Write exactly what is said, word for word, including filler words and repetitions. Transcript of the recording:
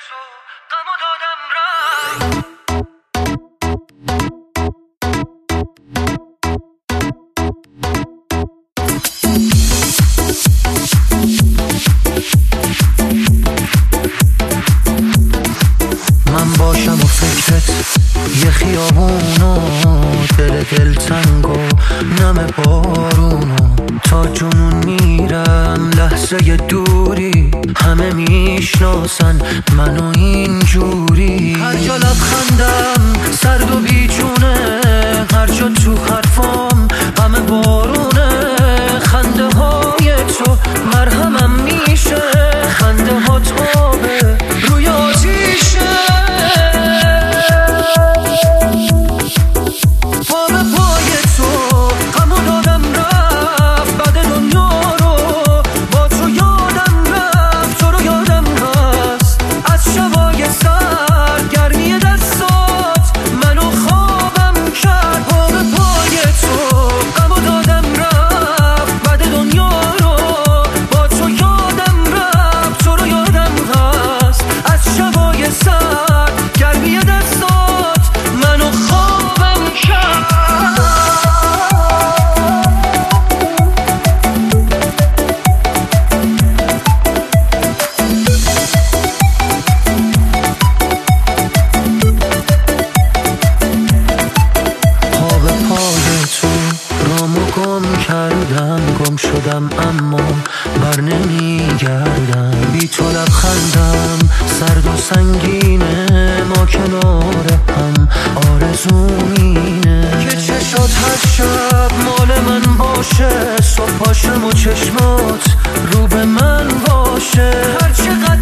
تو غمو دادم رفت. من باشم و فکرت یه خیابونو، دل دلتنگ و نم بارونو، تا جنون میرم لحظه دوری، همه میشناسن منو اینجوری. هر جا لبخندم سرد و بیجونه، هر جا تو حرفام غم بارونه. خنده های تو مرهمم میشه، خنده ها تابه روی آتیشه. پا به پای تو غمو دادم رفت، بعد دنیا رو با تو یادم رفت. تو رو یادم هست از شبای سر، گرمی دستات منو خوابم کرد. پا به پای تو غمو دادم رفت، بعد دنیا رو با تو یادم رفت. تو رو یادم هست از شبای سر، گرمی دستات منو خوابم کرد. پا به پای تو رامو گم کردم، گم شدم اما بر نمیگردم. بی تو لبخندم سرد و سنگینه، ما کنار هم آرزومینه که چشات هر شب مال من باشه. صبح پاشم و چشمات رو به من باشه، هر چقدر